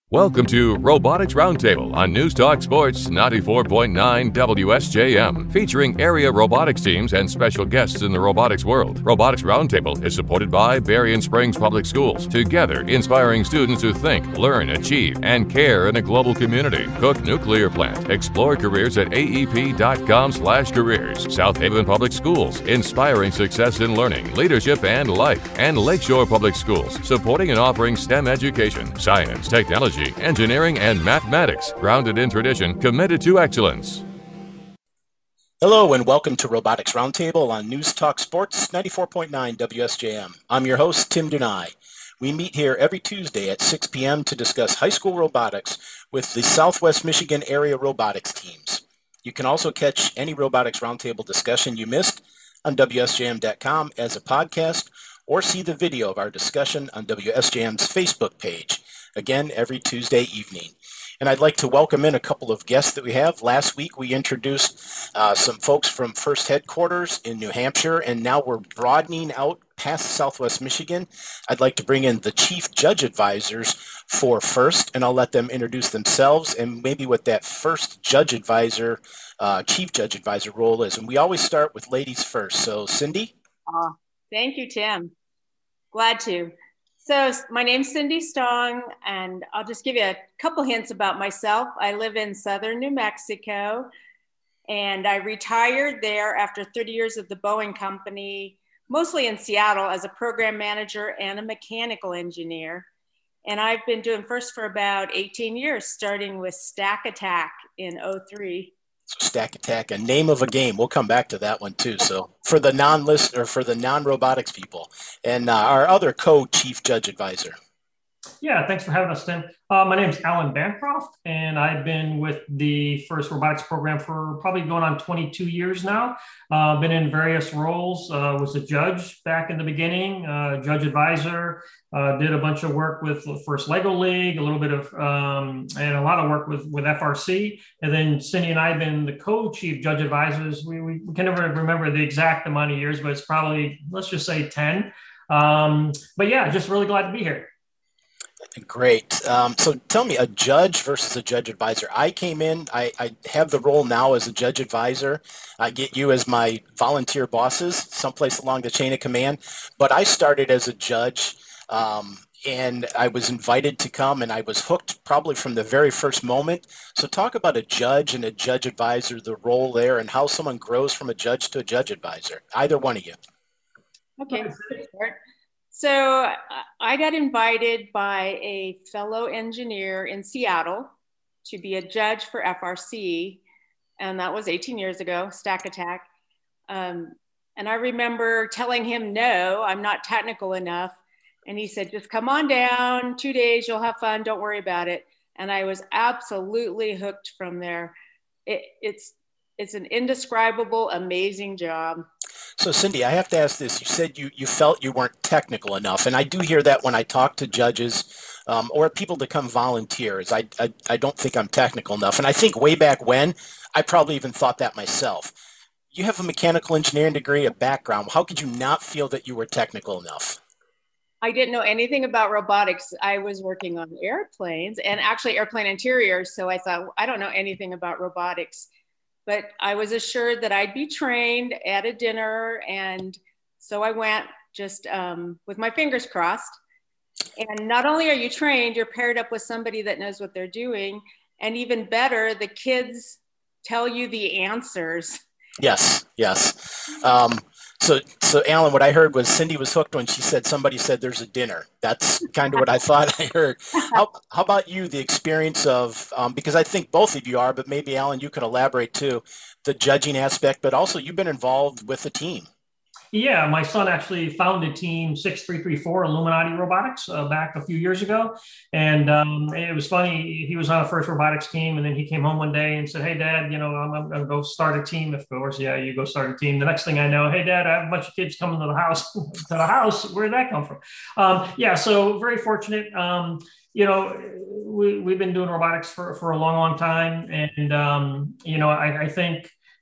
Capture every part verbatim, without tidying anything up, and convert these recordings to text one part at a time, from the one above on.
Welcome to Robotics Roundtable on News Talk Sports ninety-four point nine W S J M, featuring area robotics teams and special guests in the robotics world. Robotics Roundtable is supported by Berrien Springs Public Schools, together inspiring students who think, learn, achieve, and care in a global community. Cook Nuclear Plant. Explore careers at A E P dot com slash careers. South Haven Public Schools, inspiring success in learning, leadership, and life. And Lakeshore Public Schools, supporting and offering STEM education, science, technology, engineering, and mathematics, grounded in tradition, committed to excellence. Hello and welcome to Robotics Roundtable on News Talk Sports ninety-four point nine W S J M. I'm your host, Tim Dunai. We meet here every Tuesday at six p.m. to discuss high school robotics with the Southwest Michigan area robotics teams. You can also catch any Robotics Roundtable discussion you missed on W S J M dot com as a podcast, or see the video of our discussion on W S J M's Facebook page. Again, every Tuesday evening. And I'd like to welcome in a couple of guests that we have. Last week, we introduced uh, some folks from First Headquarters in New Hampshire, and now we're broadening out past Southwest Michigan. I'd like to bring in the Chief Judge Advisors for First, and I'll let them introduce themselves and maybe what that First Judge Advisor, uh, Chief Judge Advisor role is. And we always start with ladies first. So, Cindy? Uh, thank you, Tim. Glad to. So my name's Cindy Stong, and I'll just give you a couple hints about myself. I live in southern New Mexico, and I retired there after thirty years of the Boeing Company, mostly in Seattle as a program manager and a mechanical engineer. And I've been doing First for about eighteen years, starting with Stack Attack in oh three. So Stack Attack, a name of a game. We'll come back to that one too. So for the non-listener, for the non-robotics people, and uh, our other co-chief judge advisor. Yeah, thanks for having us, Tim. Uh, my name is Alan Bancroft, and I've been with the First Robotics program for probably going on twenty-two years now. Uh, been in various roles. Uh, was a judge back in the beginning, uh, judge advisor. Uh, did a bunch of work with the First Lego League, a little bit of, um, and a lot of work with, with F R C. And then Cindy and I have been the co-chief judge advisors. We, we, we can never remember the exact amount of years, but it's probably, let's just say ten. Um, but yeah, just really glad to be here. Great. Um, so tell me, a judge versus a judge advisor. I came in, I, I have the role now as a judge advisor. I get you as my volunteer bosses someplace along the chain of command, but I started as a judge. Um, and I was invited to come, and I was hooked probably from the very first moment. So talk about a judge and a judge advisor, the role there, and how someone grows from a judge to a judge advisor. Either one of you. Okay. So I got invited by a fellow engineer in Seattle to be a judge for F R C, and that was eighteen years ago, Stack Attack. Um, and I remember telling him, no, I'm not technical enough. And he said, just come on down, two days, you'll have fun, don't worry about it. And I was absolutely hooked from there. It, it's, it's an indescribable, amazing job. So Cindy, I have to ask this. You said you, you felt you weren't technical enough. And I do hear that when I talk to judges um, or people to come volunteers. I, I, I don't think I'm technical enough. And I think way back when, I probably even thought that myself. You have a mechanical engineering degree, a background. How could you not feel that you were technical enough? I didn't know anything about robotics. I was working on airplanes and actually airplane interiors. So I thought, I don't know anything about robotics, but I was assured that I'd be trained at a dinner. And so I went just um, with my fingers crossed. And not only are you trained, you're paired up with somebody that knows what they're doing. And even better, the kids tell you the answers. Yes, yes. Um, So, so Alan, what I heard was Cindy was hooked when she said somebody said there's a dinner. That's kind of what I thought I heard. How, how about you, the experience of, um, because I think both of you are, but maybe Alan, you could elaborate too, the judging aspect, but also you've been involved with the team. Yeah, my son actually founded Team six three three four Illuminati Robotics uh, back a few years ago. And um, it was funny, he was on a First Robotics team, and then he came home one day and said, hey, Dad, you know, I'm, I'm going to go start a team. Of course, yeah, you go start a team. The next thing I know, hey, Dad, I have a bunch of kids coming to the house. to the house, where did that come from? Um, yeah, so very fortunate. Um, you know, we, we've been doing robotics for, for a long, long time. And, um, you know, I, I think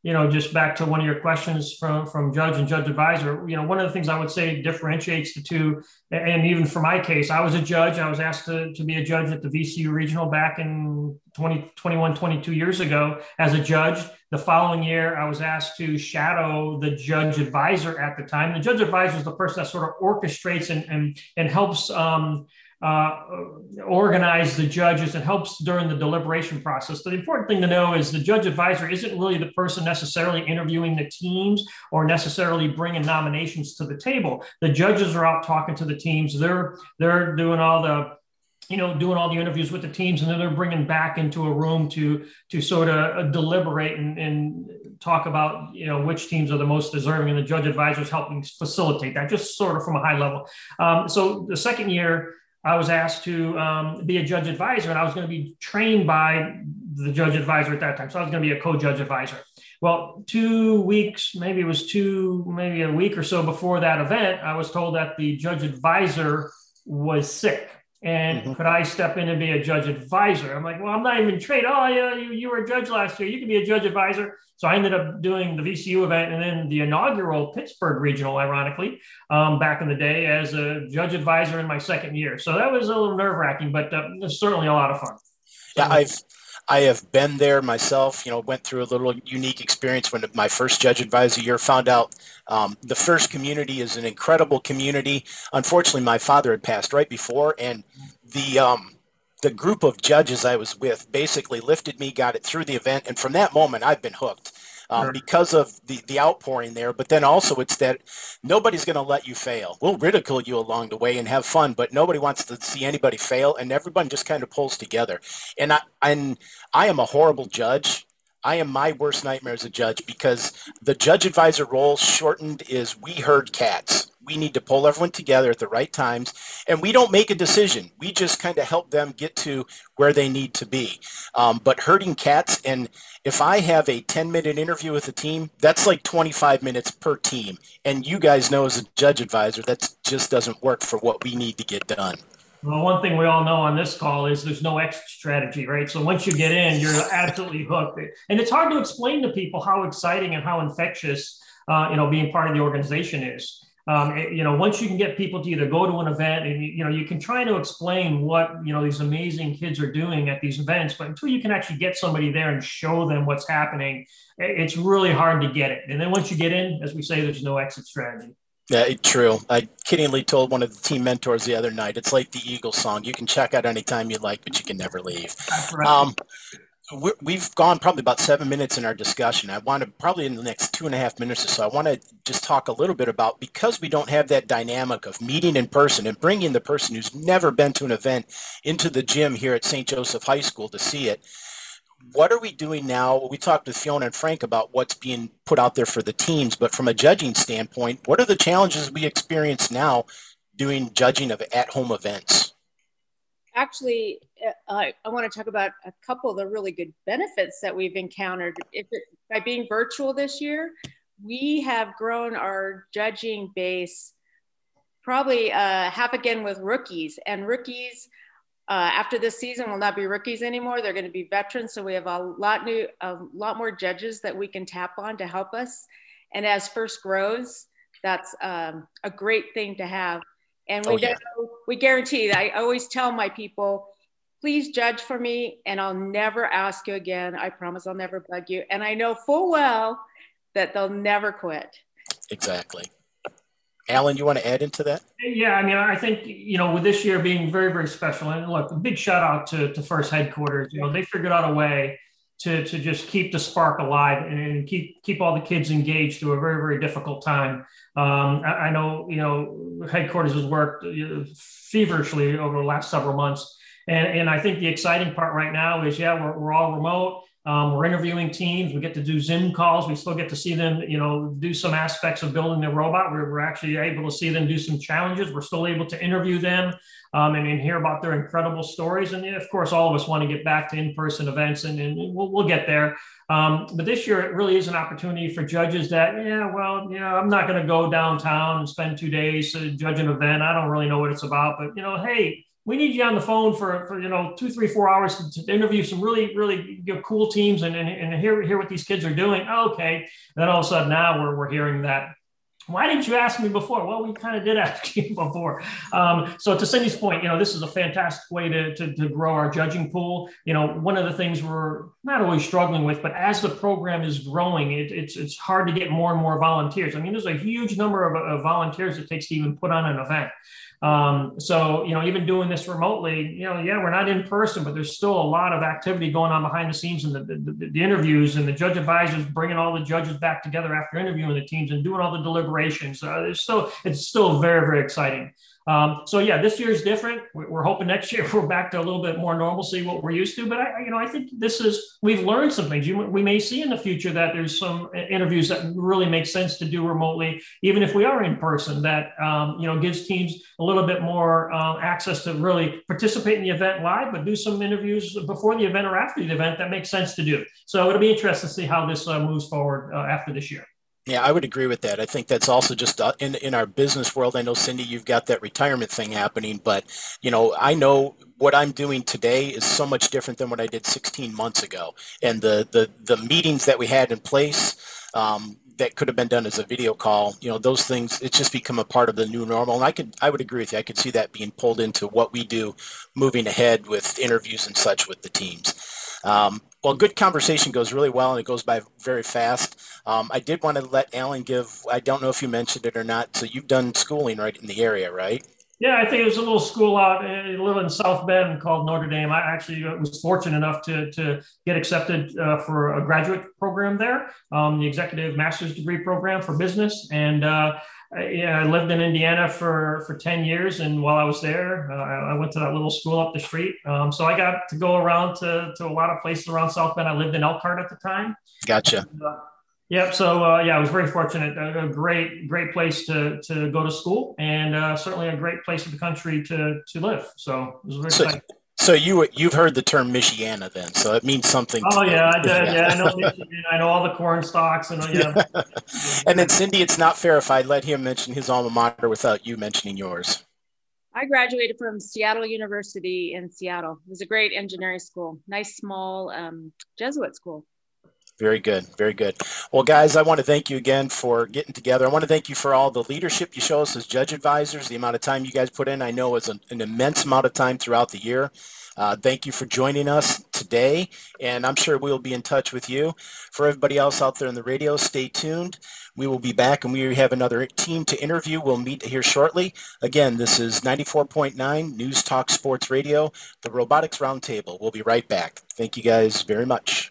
you know, just back to one of your questions from, from judge and judge advisor, you know, one of the things I would say differentiates the two, and even for my case, I was a judge. I was asked to, to be a judge at the V C U Regional back in twenty, twenty-one, twenty-two years ago as a judge. The following year, I was asked to shadow the judge advisor at the time. The judge advisor is the person that sort of orchestrates and, and, and helps um, Uh, organize the judges and helps during the deliberation process. The important thing to know is the judge advisor isn't really the person necessarily interviewing the teams or necessarily bringing nominations to the table. The judges are out talking to the teams. They're they're doing all the you know, doing all the interviews with the teams, and then they're bringing back into a room to to sort of deliberate and, and talk about, you know, which teams are the most deserving, and the judge advisors helping facilitate that, just sort of from a high level. Um, so the second year, I was asked to um, be a judge advisor, and I was going to be trained by the judge advisor at that time. So I was going to be a co-judge advisor. Well, two weeks, maybe it was two, maybe a week or so before that event, I was told that the judge advisor was sick. And mm-hmm. could I step in and be a judge advisor? I'm like, well, I'm not even trained. Oh, yeah, you, you were a judge last year. You can be a judge advisor. So I ended up doing the V C U event and then the inaugural Pittsburgh Regional, ironically, um, back in the day as a judge advisor in my second year. So that was a little nerve wracking, but uh, it was certainly a lot of fun. Yeah, I've I have been there myself, you know, went through a little unique experience when my first judge advisor year, found out um, the first community is an incredible community. Unfortunately, my father had passed right before, and the um, the group of judges I was with basically lifted me, got it through the event. And from that moment, I've been hooked um, sure. because of the, the outpouring there. But then also it's that nobody's going to let you fail. We'll ridicule you along the way and have fun, but nobody wants to see anybody fail. And everyone just kind of pulls together. And I, and I am a horrible judge. I am my worst nightmare as a judge, because the judge advisor role shortened is we herd cats. We need to pull everyone together at the right times, and we don't make a decision. We just kind of help them get to where they need to be. Um, but herding cats, and if I have a ten minute interview with a team, that's like twenty-five minutes per team. And you guys know as a judge advisor, that just doesn't work for what we need to get done. Well, one thing we all know on this call is there's no exit strategy, right? So once you get in, you're absolutely hooked. And it's hard to explain to people how exciting and how infectious, uh, you know, being part of the organization is. Um, it, you know, once you can get people to either go to an event and, you know, you can try to explain what, you know, these amazing kids are doing at these events, but until you can actually get somebody there and show them what's happening, it's really hard to get it. And then once you get in, as we say, there's no exit strategy. Yeah, true. I kiddingly told one of the team mentors the other night, it's like the Eagles song. You can check out anytime you like, but you can never leave. Right. Um, we're, we've gone probably about seven minutes in our discussion. I want to probably in the next two and a half minutes or so, I want to just talk a little bit about, because we don't have that dynamic of meeting in person and bringing the person who's never been to an event into the gym here at Saint Joseph High School to see it. What are we doing now? We talked with Fiona and Frank about what's being put out there for the teams, but from a judging standpoint, what are the challenges we experience now doing judging of at-home events? Actually, uh, I want to talk about a couple of the really good benefits that we've encountered. If it, by being virtual this year, we have grown our judging base probably uh, half again with rookies, and rookies Uh, after this season will not be rookies anymore. They're going to be veterans. So we have a lot new, a lot more judges that we can tap on to help us. And as First grows, that's um, a great thing to have. And we, oh, yeah. know, we guarantee that. I always tell my people, please judge for me and I'll never ask you again. I promise I'll never bug you. And I know full well that they'll never quit. Exactly. Alan, you want to add into that? Yeah, I mean, I think, you know, with this year being very, very special, and look, a big shout out to, to First headquarters. You know, they figured out a way to, to just keep the spark alive and keep keep all the kids engaged through a very, very difficult time. Um, I, I know, you know, headquarters has worked feverishly over the last several months. And, and I think the exciting part right now is, yeah, we're, we're all remote. Um, we're interviewing teams. We get to do Zoom calls. We still get to see them, you know, do some aspects of building their robot. We're, we're actually able to see them do some challenges. We're still able to interview them um, and, and hear about their incredible stories. And of course, all of us want to get back to in-person events, and, and we'll, we'll get there. Um, but this year, it really is an opportunity for judges that, yeah, well, yeah, I'm not going to go downtown and spend two days to judge an event. I don't really know what it's about, but, you know, hey, we need you on the phone for, for you know, two, three, four hours to, to interview some really, really you know, cool teams and, and, and hear, hear what these kids are doing. Okay. And then all of a sudden now we're, we're hearing that, why didn't you ask me before? Well, we kind of did ask you before. Um, so to Cindy's point, you know, this is a fantastic way to, to, to grow our judging pool. You know, one of the things we're not always struggling with, but as the program is growing, it, it's it's hard to get more and more volunteers. I mean, there's a huge number of, of volunteers it takes to even put on an event. Um, so, you know, even doing this remotely, you know, yeah, we're not in person, but there's still a lot of activity going on behind the scenes and the, the, the interviews and the judge advisors bringing all the judges back together after interviewing the teams and doing all the deliberations. Uh, there's still, it's still very, very exciting. Um, so yeah, this year is different. We're hoping next year we're back to a little bit more normalcy, what we're used to. But I, you know, I think this is, we've learned some things. You, we may see in the future that there's some interviews that really make sense to do remotely, even if we are in person, that, um, you know, gives teams a little bit more uh, access to really participate in the event live, but do some interviews before the event or after the event that makes sense to do. So it'll be interesting to see how this uh, moves forward uh, after this year. Yeah, I would agree with that. I think that's also just uh, in in our business world. I know, Cindy, you've got that retirement thing happening, but, you know, I know what I'm doing today is so much different than what I did sixteen months ago. And the the, the meetings that we had in place um, that could have been done as a video call, you know, those things, it's just become a part of the new normal. And I could, I would agree with you. I could see that being pulled into what we do moving ahead with interviews and such with the teams. Um, well, good conversation goes really well, and it goes by very fast. Um, I did want to let Alan give, I don't know if you mentioned it or not, so you've done schooling right in the area, right? Yeah, I think it was a little school out, a little in South Bend called Notre Dame. I actually was fortunate enough to, to get accepted uh, for a graduate program there, um, the executive master's degree program for business. And uh, I, yeah, I lived in Indiana for, for ten years. And while I was there, uh, I went to that little school up the street. Um, so I got to go around to, to a lot of places around South Bend. I lived in Elkhart at the time. Gotcha. And, uh, Yep. So, uh, yeah, I was very fortunate. A, a great, great place to, to go to school, and uh, certainly a great place in the country to, to live. So it was very so, exciting. So you, you've heard the term Michiana then, so it means something. Oh, to yeah, you. I did. Yeah, I know Michigan. I know all the corn stalks. And, yeah. And then, Cindy, it's not fair if I let him mention his alma mater without you mentioning yours. I graduated from Seattle University in Seattle. It was a great engineering school, nice, small um, Jesuit school. Very good. Very good. Well, guys, I want to thank you again for getting together. I want to thank you for all the leadership you show us as judge advisors, the amount of time you guys put in. I know it's an, an immense amount of time throughout the year. Uh, thank you for joining us today, and I'm sure we'll be in touch with you. For everybody else out there in the radio, stay tuned. We will be back, and we have another team to interview. We'll meet here shortly. Again, this is ninety-four point nine News Talk Sports Radio, the Robotics Roundtable. We'll be right back. Thank you guys very much.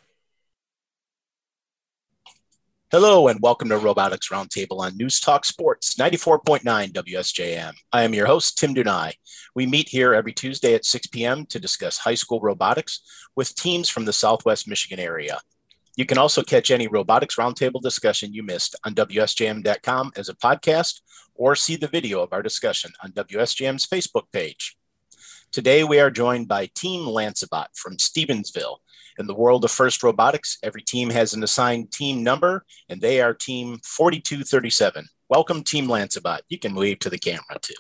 Hello and welcome to Robotics Roundtable on News Talk Sports, ninety-four point nine W S J M. I am your host, Tim Dunai. We meet here every Tuesday at six p.m. to discuss high school robotics with teams from the Southwest Michigan area. You can also catch any Robotics Roundtable discussion you missed on W S J M dot com as a podcast, or see the video of our discussion on W S J M's Facebook page. Today, we are joined by Team Lancebot from Stevensville. In the world of FIRST Robotics, every team has an assigned team number, and they are Team forty-two thirty-seven. Welcome, Team Lancebot. You can wave to the camera, too.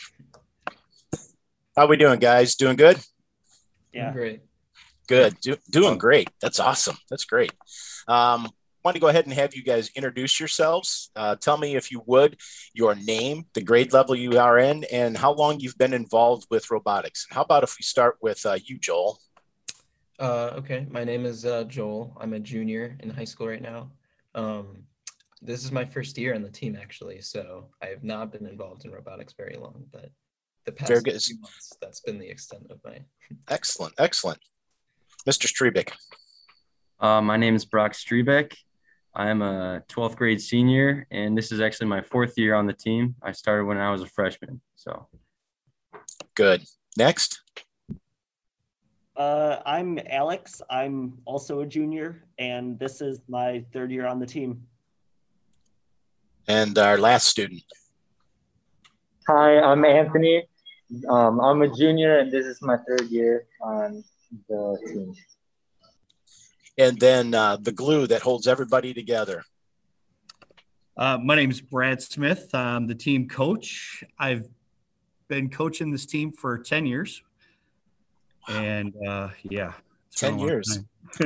How are we doing, guys? Doing good? Yeah. Great. Good. Do, doing great. That's awesome. That's great. Um, I want to go ahead and have you guys introduce yourselves. Uh, tell me, if you would, your name, the grade level you are in, and how long you've been involved with robotics. How about if we start with uh, you, Joel? Uh, okay, my name is uh, Joel. I'm a junior in high school right now. Um, this is my first year on the team, actually, so I have not been involved in robotics very long, but the past few months, that's been the extent of my... Excellent, excellent. Mister Strebeck. Uh, my name is Brock Strebeck. I'm a twelfth grade senior, and this is actually my fourth year on the team. I started when I was a freshman, so. Good. Next. Uh, I'm Alex. I'm also a junior, and this is my third year on the team. And our last student. Hi, I'm Anthony. Um, I'm a junior, and this is my third year on the team. And then uh, the glue that holds everybody together. Uh, my name is Brad Smith. I'm the team coach. I've been coaching this team for ten years, And uh, yeah, ten years.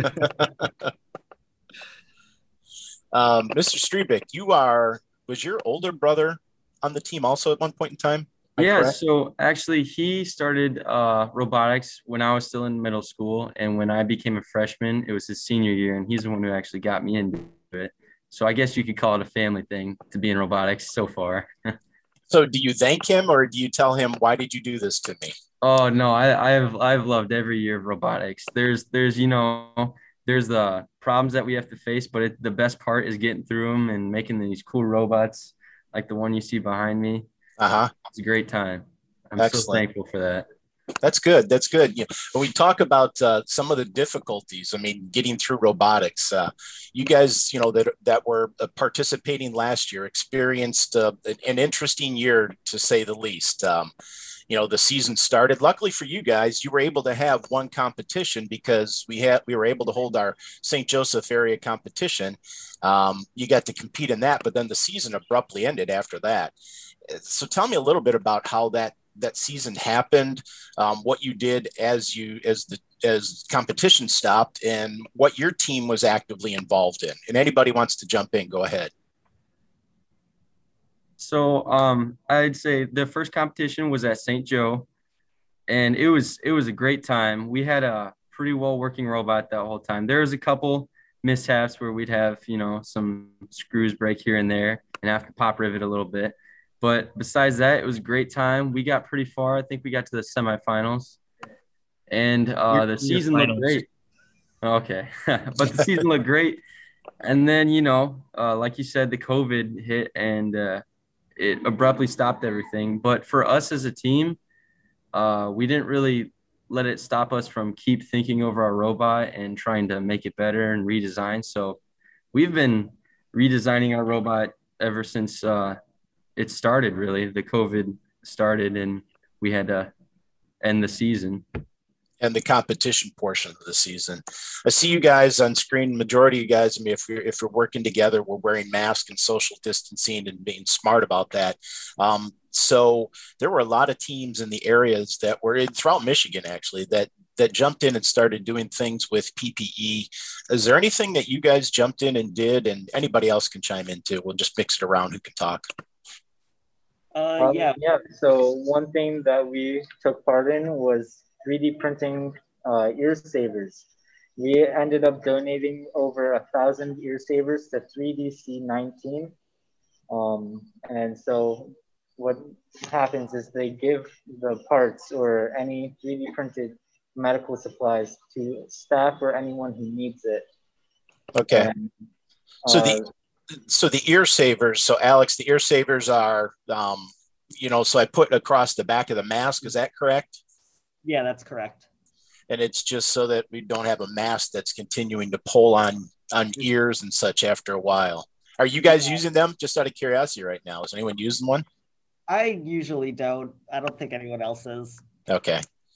um, Mister Strebick, you are, was your older brother on the team also at one point in time? Yeah, so actually he started uh, robotics when I was still in middle school. And when I became a freshman, it was his senior year, and he's the one who actually got me into it. So I guess you could call it a family thing to be in robotics so far. So do you thank him, or do you tell him, why did you do this to me? Oh, no, I, I've I've loved every year of robotics. There's, there's you know, there's the problems that we have to face, but it, the best part is getting through them and making these cool robots like the one you see behind me. Uh-huh. It's a great time. I'm Excellent. so thankful for that. That's good. That's good. You know, when we talk about uh, some of the difficulties, I mean, getting through robotics, uh, you guys, you know, that that were participating last year experienced uh, an, an interesting year, to say the least. Um, you know, the season started. Luckily for you guys, you were able to have one competition because we had we were able to hold our Saint Joseph area competition. Um, you got to compete in that, but then the season abruptly ended after that. So tell me a little bit about how that that season happened, um, what you did as you as the as competition stopped, and what your team was actively involved in. And anybody wants to jump in, go ahead. So um, I'd say the first competition was at Saint Joe, and it was it was a great time. We had a pretty well working robot that whole time. There was a couple mishaps where we'd have, you know, some screws break here and there and have to pop rivet a little bit. But besides that, it was a great time. We got pretty far. I think we got to the semifinals, and uh, the season looked great. Okay, but the season looked great. And then, you know, uh, like you said, the COVID hit, and uh, it abruptly stopped everything. But for us as a team, uh, we didn't really let it stop us from keep thinking over our robot and trying to make it better and redesign. So we've been redesigning our robot ever since uh, it started, really. The COVID started, and we had to end the season. And the competition portion of the season. I see you guys on screen. Majority of you guys, I mean, if you're, if you're working together, we're wearing masks and social distancing and being smart about that. Um, so there were a lot of teams in the areas that were in, throughout Michigan, actually, that that jumped in and started doing things with P P E. Is there anything that you guys jumped in and did, and anybody else can chime in too? We'll just mix it around who can talk. Uh, um, yeah. Yeah. So one thing that we took part in was three D printing uh, ear savers. We ended up donating over a thousand ear savers to three D C nineteen. Um, and so what happens is they give the parts or any three D printed medical supplies to staff or anyone who needs it. Okay. And, so uh, the so the ear savers. So Alex, the ear savers are, um, you know, so I put across the back of the mask. Is that correct? Yeah, that's correct. And it's just so that we don't have a mask that's continuing to pull on on ears and such after a while. Are you guys yeah. using them? Just out of curiosity right now. Is anyone using one? I usually don't. I don't think anyone else is. Okay.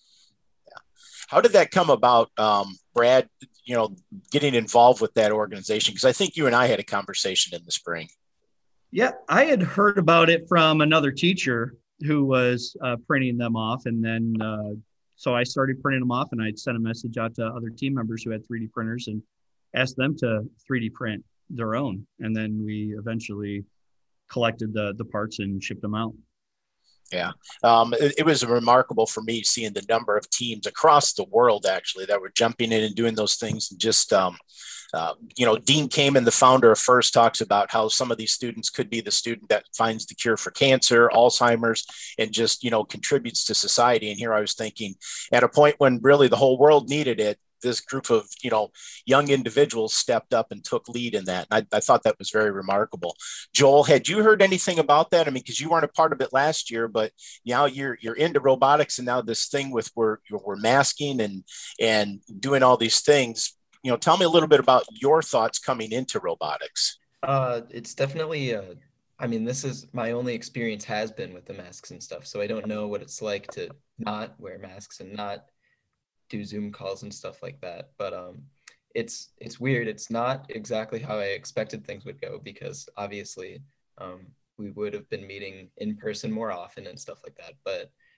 Yeah. How did that come about, um, Brad, you know, getting involved with that organization? Because I think you and I had a conversation in the spring. Yeah, I had heard about it from another teacher who was uh, printing them off. And then, uh, so I started printing them off, and I'd sent a message out to other team members who had three D printers and asked them to three D print their own. And then we eventually collected the, the parts and shipped them out. Yeah, um, it, it was remarkable for me seeing the number of teams across the world, actually, that were jumping in and doing those things. And just, um, uh, you know, Dean Kamen, the founder of FIRST, talks about how some of these students could be the student that finds the cure for cancer, Alzheimer's, and just, you know, contributes to society. And here I was thinking, at a point when really the whole world needed it, this group of, you know, young individuals stepped up and took lead in that. And I, I thought that was very remarkable. Joel, had you heard anything about that? I mean, because you weren't a part of it last year, but now you're you're into robotics, and now this thing with we're we're masking and and doing all these things. You know, tell me a little bit about your thoughts coming into robotics. Uh, it's definitely. Uh, I mean, this is my only experience has been with the masks and stuff, so I don't know what it's like to not wear masks and not do Zoom calls and stuff like that. But um, it's it's weird. It's not exactly how I expected things would go, because obviously um, we would have been meeting in person more often and stuff like that. But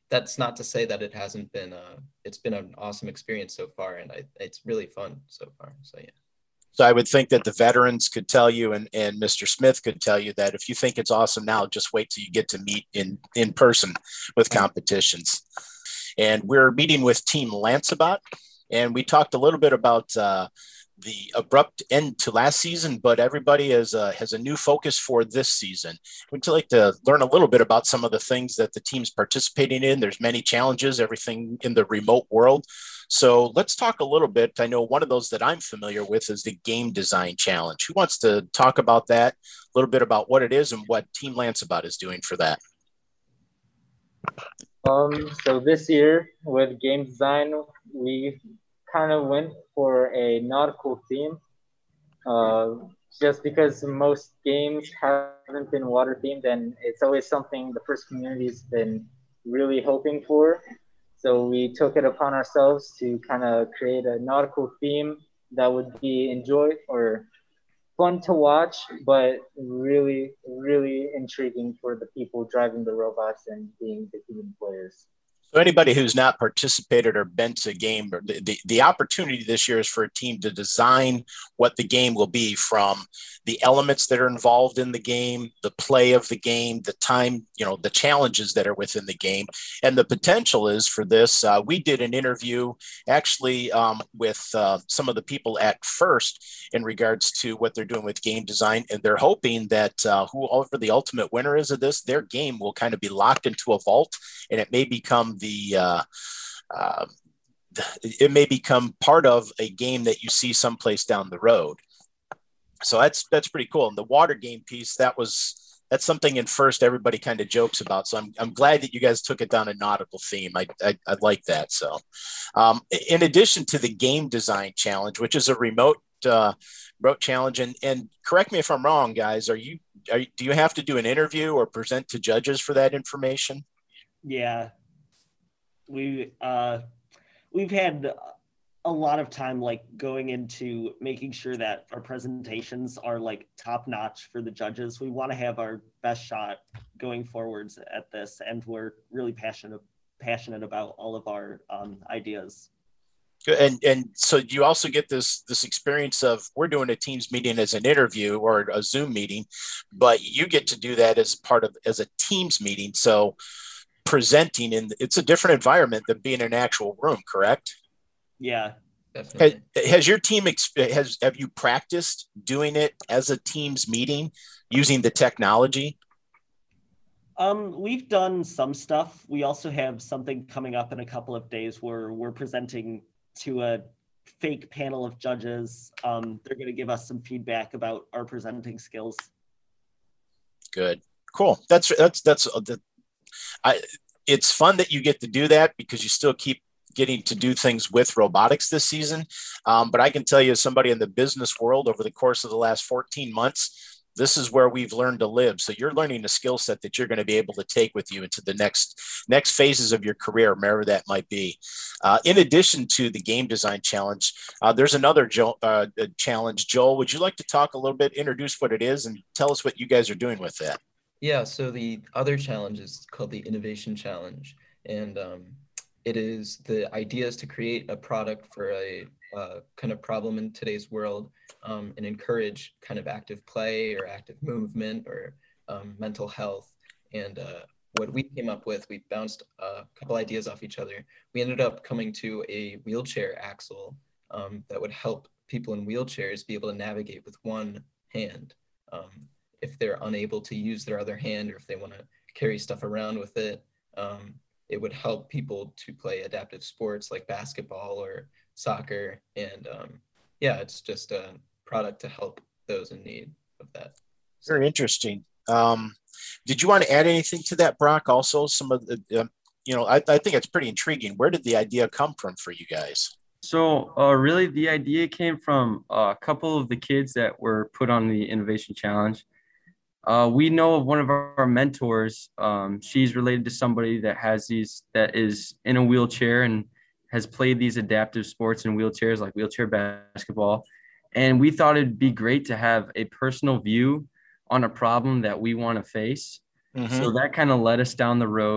that's not to say that it hasn't been, uh, it's been an awesome experience so far. And I, it's really fun so far. So, yeah. So I would think that the veterans could tell you, and, and Mister Smith could tell you that if you think it's awesome now, just wait till you get to meet in, in person with competitions. And we're meeting with Team Lancebot, and we talked a little bit about uh, the abrupt end to last season, but everybody has, uh, has a new focus for this season. We'd like to learn a little bit about some of the things that the team's participating in. There's many challenges, everything in the remote world. So let's talk a little bit. I know one of those that I'm familiar with is the Game Design Challenge. Who wants to talk about that, a little bit about what it is and what Team Lancebot is doing for that? Um, so this year with game design, we kind of went for a nautical theme, uh, just because most games haven't been water themed, and it's always something the first community's been really hoping for. So we took it upon ourselves to kind of create a nautical theme that would be enjoyed or fun to watch, but really, really intriguing for the people driving the robots and being the human players. So anybody who's not participated or been to a game, or the, the, the opportunity this year is for a team to design what the game will be, from the elements that are involved in the game, the play of the game, the time, you know, the challenges that are within the game. And the potential is for this, uh, we did an interview actually um, with uh, some of the people at First in regards to what they're doing with game design. And they're hoping that uh, whoever the ultimate winner is of this, their game will kind of be locked into a vault, and it may become the uh, uh, it may become part of a game that you see someplace down the road. So that's that's pretty cool. And the water game piece, that was that's something in First everybody kind of jokes about. So I'm I'm glad that you guys took it down a nautical theme. I I, I like that. So um, in addition to the Game Design Challenge, which is a remote uh, remote challenge, and and correct me if I'm wrong, guys, are you are, do you have to do an interview or present to judges for that information? Yeah. We uh, we've had a lot of time like going into making sure that our presentations are like top notch for the judges. We want to have our best shot going forwards at this, and we're really passionate passionate about all of our um, ideas. And and so you also get this this experience of, we're doing a Teams meeting as an interview or a Zoom meeting, but you get to do that as part of as a Teams meeting. So presenting in, it's a different environment than being in an actual room, correct? Yeah, definitely. Has, has your team has have you practiced doing it as a Teams meeting using the technology? Um, we've done some stuff. We also have something coming up in a couple of days where we're presenting to a fake panel of judges. Um, they're going to give us some feedback about our presenting skills. Good, cool. That's that's that's. Uh, the, I, it's fun that you get to do that because you still keep getting to do things with robotics this season. Um, but I can tell you, as somebody in the business world, over the course of the last fourteen months, this is where we've learned to live. So you're learning a skill set that you're going to be able to take with you into the next next phases of your career, wherever that might be. Uh, in addition to the Game Design Challenge, uh, there's another jo- uh, challenge. Joel, would you like to talk a little bit, introduce what it is, and tell us what you guys are doing with that? Yeah, so the other challenge is called the Innovation Challenge, and um, it is, the idea is to create a product for a uh, kind of problem in today's world, um, and encourage kind of active play or active movement or um, mental health. And uh, what we came up with, we bounced a couple ideas off each other. We ended up coming to a wheelchair axle um, that would help people in wheelchairs be able to navigate with one hand. Um, if they're unable to use their other hand, or if they want to carry stuff around with it. Um, it would help people to play adaptive sports like basketball or soccer. And um, yeah, it's just a product to help those in need of that. So. Very interesting. Um, did you want to add anything to that, Brock? Also, some of the, uh, you know, I, I think it's pretty intriguing. Where did the idea come from for you guys? So uh, really the idea came from a couple of the kids that were put on the Innovation Challenge. Uh, we know of one of our mentors. Um, she's related to somebody that has these, that is in a wheelchair and has played these adaptive sports in wheelchairs, like wheelchair basketball. And we thought it'd be great to have a personal view on a problem that we want to face. Mm-hmm. So that kind of led us down the road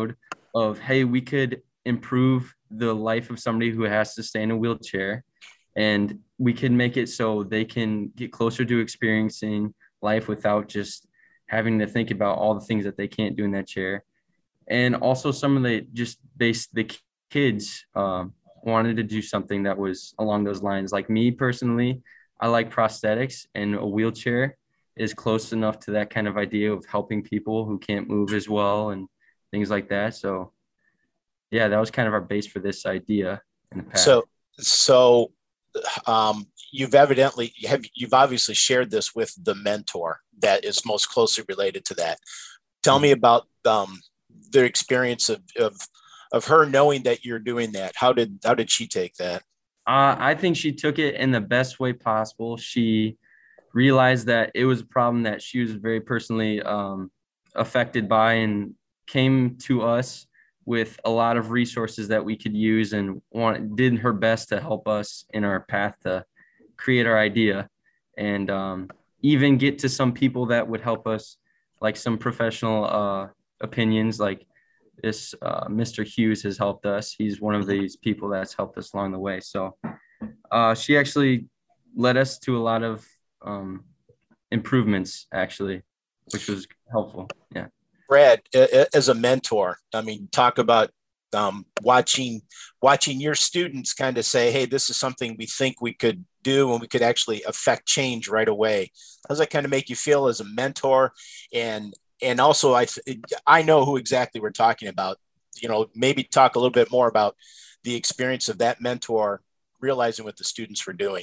of, hey, we could improve the life of somebody who has to stay in a wheelchair, and we can make it so they can get closer to experiencing life without just having to think about all the things that they can't do in that chair. And also some of the just base the kids um, wanted to do something that was along those lines. Like me personally, I like prosthetics, and a wheelchair is close enough to that kind of idea of helping people who can't move as well and things like that. So yeah, that was kind of our base for this idea in the past. So, so um, you've evidently have you've obviously shared this with the mentor that is most closely related to that. Tell mm-hmm. me about um, the experience of, of of her knowing that you're doing that. How did how did she take that? Uh, I think she took it in the best way possible. She realized that it was a problem that she was very personally um, affected by, and came to us with a lot of resources that we could use, and want, did her best to help us in our path to create our idea, and um, even get to some people that would help us, like some professional uh, opinions, like this uh, Mister Hughes has helped us. He's one of these people that's helped us along the way. So uh, she actually led us to a lot of um, improvements, actually, which was helpful. Yeah. Brad, as a mentor, I mean, talk about um, watching watching your students kind of say, hey, this is something we think we could do and we could actually affect change right away. How does that kind of make you feel as a mentor? And and also, I I know who exactly we're talking about. You know, maybe talk a little bit more about the experience of that mentor realizing what the students were doing.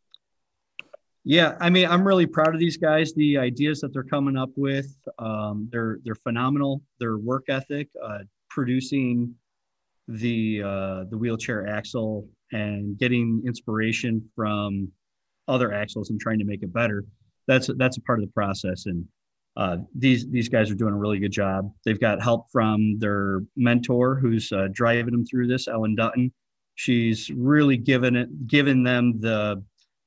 Yeah, I mean, I'm really proud of these guys. The ideas that they're coming up with, um, they're they're phenomenal. Their work ethic, uh, producing the uh, the wheelchair axle and getting inspiration from other axles and trying to make it better. That's that's a part of the process, and uh, these these guys are doing a really good job. They've got help from their mentor, who's uh, driving them through this, Ellen Dutton. She's really given it given them the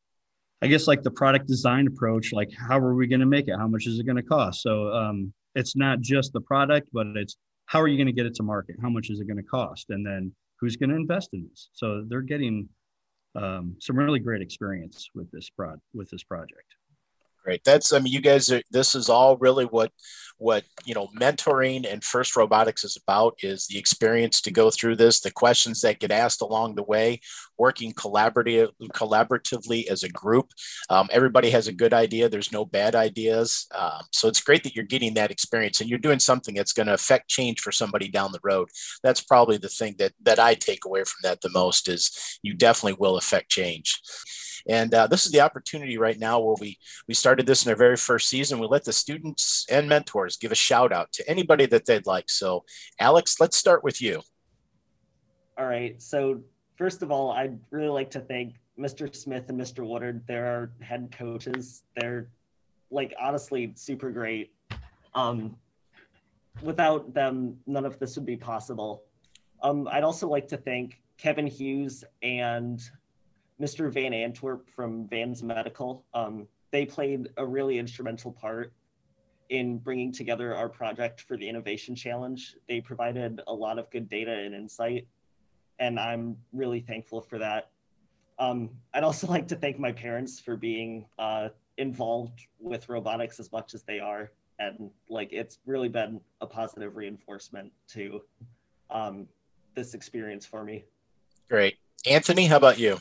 I guess like the product design approach, like how are we going to make it? How much is it going to cost? So um, it's not just the product, but it's how are you going to get it to market? How much is it going to cost? And then who's going to invest in this? So they're getting um, some really great experience with this prod with this project. Great. That's, I mean, you guys are, this is all really what, what, you know, mentoring and FIRST Robotics is about, is the experience to go through this, the questions that get asked along the way, working collaborative, collaboratively as a group. Um, everybody has a good idea. There's no bad ideas. Um, so it's great that you're getting that experience and you're doing something that's going to affect change for somebody down the road. That's probably the thing that, that I take away from that the most, is you definitely will affect change. And uh, this is the opportunity right now where we, we started this in our very first season. We let the students and mentors give a shout out to anybody that they'd like. So Alex, let's start with you. All right. So first of all, I'd really like to thank Mister Smith and Mister Woodard. They're our head coaches. They're like, honestly, super great. Um, without them, none of this would be possible. Um, I'd also like to thank Kevin Hughes and Mister Van Antwerp from Vans Medical. Um, they played a really instrumental part in bringing together our project for the Innovation Challenge. They provided a lot of good data and insight, and I'm really thankful for that. Um, I'd also like to thank my parents for being uh, involved with robotics as much as they are. And like, it's really been a positive reinforcement to um, this experience for me. Great. Anthony, how about you?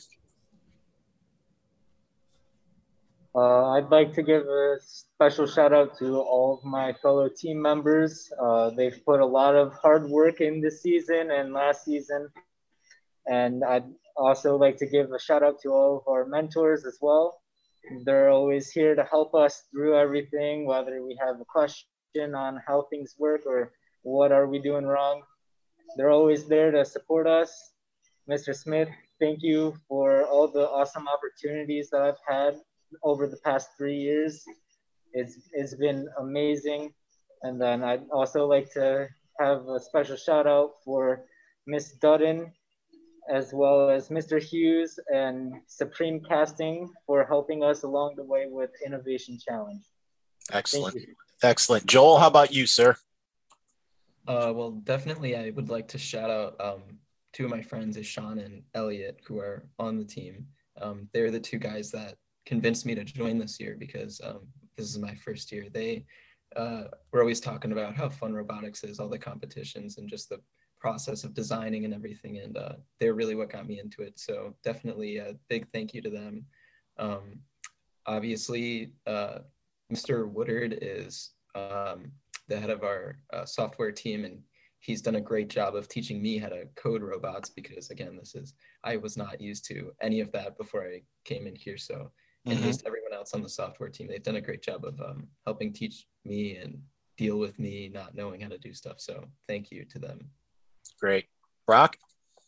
Uh, I'd like to give a special shout out to all of my fellow team members. Uh, they've put a lot of hard work in this season and last season. And I'd also like to give a shout out to all of our mentors as well. They're always here to help us through everything, whether we have a question on how things work or what are we doing wrong. They're always there to support us. Mister Smith, thank you for all the awesome opportunities that I've had over the past three years. It's, it's been amazing. And then I'd also like to have a special shout out for Miss Dutton, as well as Mister Hughes and Supreme Casting for helping us along the way with Innovation Challenge. Excellent. Excellent. Joel, how about you, sir? Uh, well, definitely I would like to shout out um, two of my friends, Ishan and Elliot, who are on the team. Um, they're the two guys that convinced me to join this year because um, this is my first year. They uh, were always talking about how fun robotics is, all the competitions and just the process of designing and everything. And uh, they're really what got me into it. So definitely a big thank you to them. Um, obviously, uh, Mister Woodard is um, the head of our uh, software team, and he's done a great job of teaching me how to code robots because, again, this is, I was not used to any of that before I came in here. So, and Mm-hmm. just everyone else on the software team, they've done a great job of um, helping teach me and deal with me not knowing how to do stuff. So thank you to them. Great. Brock?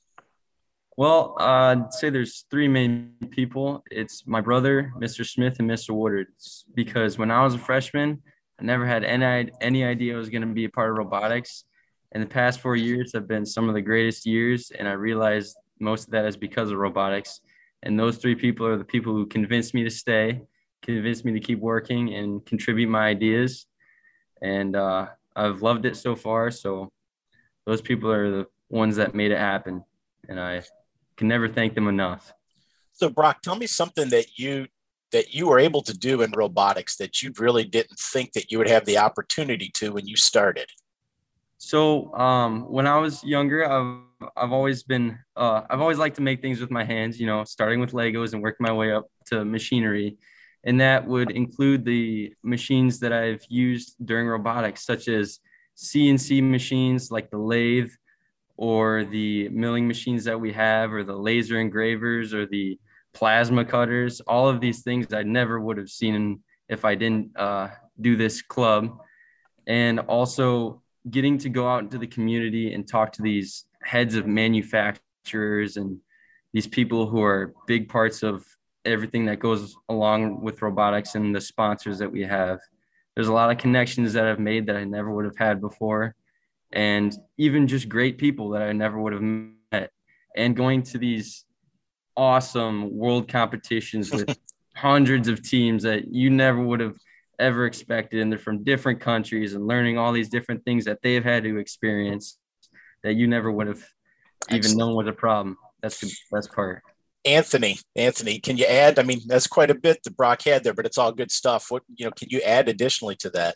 Well, uh, I'd say there's three main people. It's my brother, Mister Smith, and Mister Woodard. It's because when I was a freshman, I never had any, any idea I was going to be a part of robotics. And the past four years have been some of the greatest years, and I realized most of that is because of robotics. And those three people are the people who convinced me to stay, convinced me to keep working, and contribute my ideas. And uh, I've loved it so far. So those people are the ones that made it happen, and I can never thank them enough. So Brock, tell me something that you that you were able to do in robotics that you really didn't think that you would have the opportunity to when you started. So um, when I was younger, I've, I've always been, uh, I've always liked to make things with my hands, you know, starting with Legos and working my way up to machinery. And that would include the machines that I've used during robotics, such as C N C machines like the lathe, or the milling machines that we have, or the laser engravers, or the plasma cutters. All of these things I never would have seen if I didn't uh, do this club. And also getting to go out into the community and talk to these heads of manufacturers and these people who are big parts of everything that goes along with robotics and the sponsors that we have. There's a lot of connections that I've made that I never would have had before. And even just great people that I never would have met, and going to these awesome world competitions with hundreds of teams that you never would have ever expected. And they're from different countries, and learning all these different things that they've had to experience that you never would have even Excellent. known was a problem. That's the best part. Anthony, Anthony, can you add? I mean, that's quite a bit that Brock had there, but it's all good stuff. What, you know, can you add additionally to that?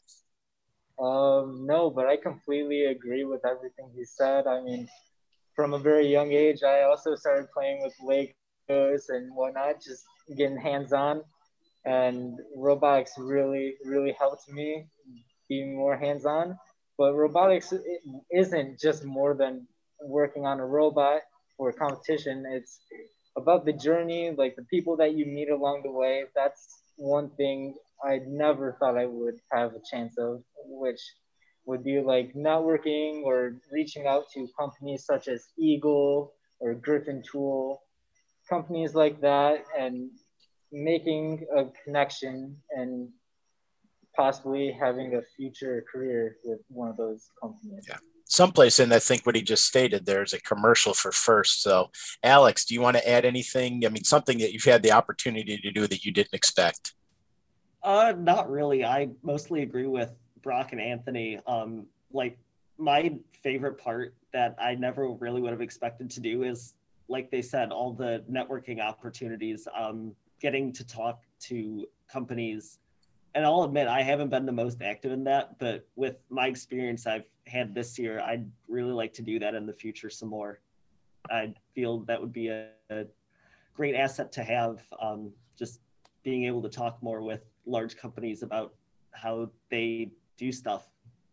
Um, no, but I completely agree with everything he said. I mean, from a very young age, I also started playing with Legos and whatnot, just getting hands-on. And robotics really, really helped me be more hands-on. But robotics isn't just more than working on a robot for a competition. It's about the journey, like the people that you meet along the way. That's one thing I never thought I would have a chance of, which would be like networking or reaching out to companies such as Eagle or Griffin Tool, companies like that, and making a connection and possibly having a future career with one of those companies. Yeah. Someplace in, I think what he just stated, there's a commercial for First. So Alex, do you want to add anything? I mean, something that you've had the opportunity to do that you didn't expect? Uh, not really. I mostly agree with Brock and Anthony. Um, like my favorite part that I never really would have expected to do is, like they said, all the networking opportunities, um, getting to talk to companies. And I'll admit, I haven't been the most active in that, but with my experience I've had this year, I'd really like to do that in the future some more. I feel that would be a, a great asset to have, um, just being able to talk more with large companies about how they do stuff.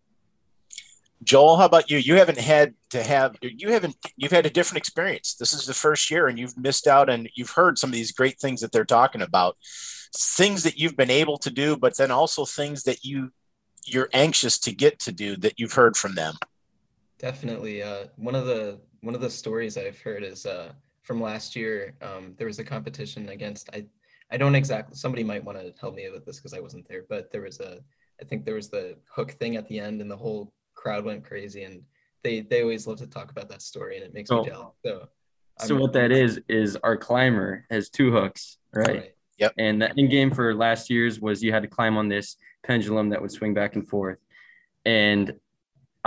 Joel, how about you? You haven't had to have, you haven't, you've had a different experience. This is the first year and you've missed out, and you've heard some of these great things that they're talking about, things that you've been able to do, but then also things that you, you're anxious to get to do that you've heard from them. Definitely. Uh, one of the, one of the stories I've heard is uh, from last year. Um, there was a competition against, I, I don't exactly, somebody might want to help me with this because I wasn't there, but there was a, I think there was the hook thing at the end and the whole crowd went crazy, and they, they always love to talk about that story, and it makes So, me jealous. So, so I'm, what that is, is our climber has two hooks, right? right. Yep. And the end game for last year's was you had to climb on this pendulum that would swing back and forth. And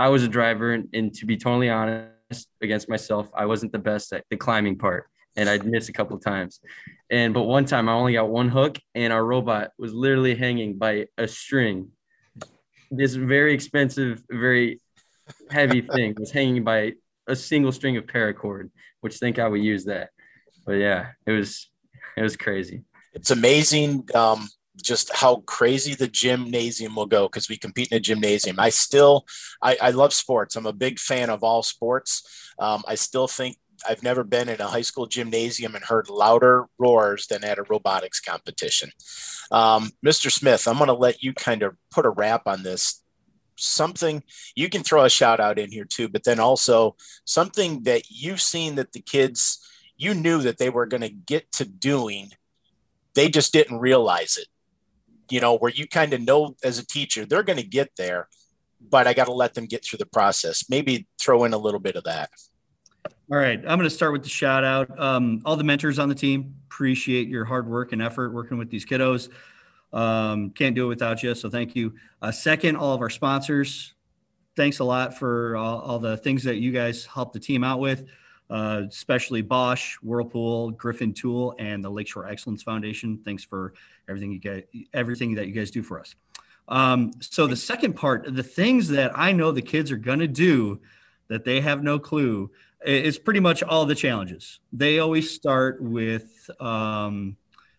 I was a driver, and, and to be totally honest against myself, I wasn't the best at the climbing part, and I'd miss a couple of times. And but one time I only got one hook, and our robot was literally hanging by a string. This very expensive, very heavy thing was hanging by a single string of paracord, which thank God we used that. But yeah, it was it was crazy. It's amazing um, just how crazy the gymnasium will go, because we compete in a gymnasium. I still, I, I love sports. I'm a big fan of all sports. Um, I still think I've never been in a high school gymnasium and heard louder roars than at a robotics competition. Um, Mister Smith, I'm going to let you kind of put a wrap on this. Something you can throw a shout out in here too, but then also something that you've seen that the kids, you knew that they were going to get to doing, they just didn't realize it, you know, where you kind of know as a teacher, they're going to get there, but I got to let them get through the process. Maybe throw in a little bit of that. All right. I'm going to start with the shout out. Um, all the mentors on the team, appreciate your hard work and effort working with these kiddos. Um, can't do it without you. So thank you. Uh, second, all of our sponsors, thanks a lot for all, all the things that you guys helped the team out with, uh, especially Bosch, Whirlpool, Griffin Tool, and the Lakeshore Excellence Foundation. Thanks for everything you guys, everything that you guys do for us. Um, so the second part, the things that I know the kids are going to do that they have no clue, is pretty much all the challenges. They always start with, um,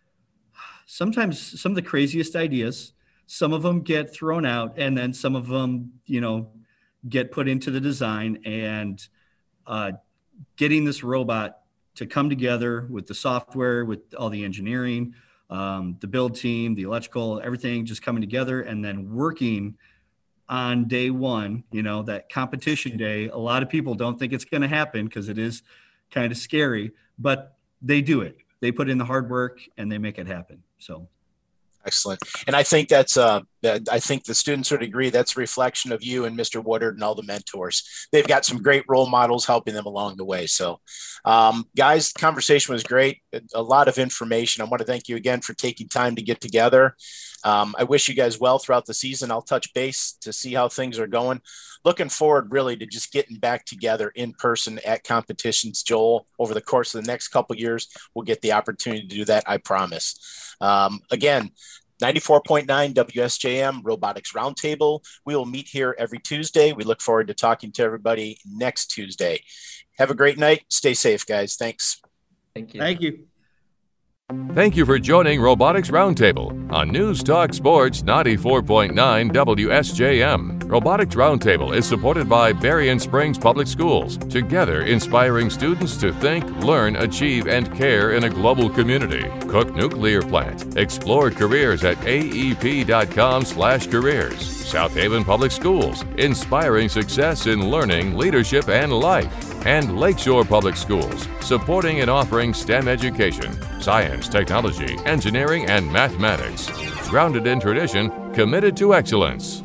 sometimes some of the craziest ideas. Some of them get thrown out, and then some of them, you know, get put into the design. And uh, getting this robot to come together with the software, with all the engineering, um, the build team, the electrical, everything just coming together, and then working on day one, you know, that competition day. A lot of people don't think it's going to happen because it is kind of scary, but they do it. They put in the hard work and they make it happen. So excellent. And I think that's, uh, that I think the students would agree that's a reflection of you and Mister Woodard and all the mentors. They've got some great role models helping them along the way. So um, guys, the conversation was great. A lot of information. I want to thank you again for taking time to get together. Um, I wish you guys well throughout the season. I'll touch base to see how things are going. Looking forward really to just getting back together in person at competitions, Joel, over the course of the next couple of years. We'll get the opportunity to do that, I promise. Um, again, ninety-four point nine W S J M Robotics Roundtable. We will meet here every Tuesday. We look forward to talking to everybody next Tuesday. Have a great night. Stay safe, guys. Thanks. Thank you. thank you. Thank you for joining Robotics Roundtable on News Talk Sports ninety-four point nine W S J M. Robotics Roundtable is supported by Berrien Springs Public Schools, together inspiring students to think, learn, achieve, and care in a global community. Cook Nuclear Plant. Explore careers at A E P dot com slash careers. South Haven Public Schools, inspiring success in learning, leadership, and life. And Lakeshore Public Schools, supporting and offering STEM education, science, technology, engineering, and mathematics. Grounded in tradition, committed to excellence.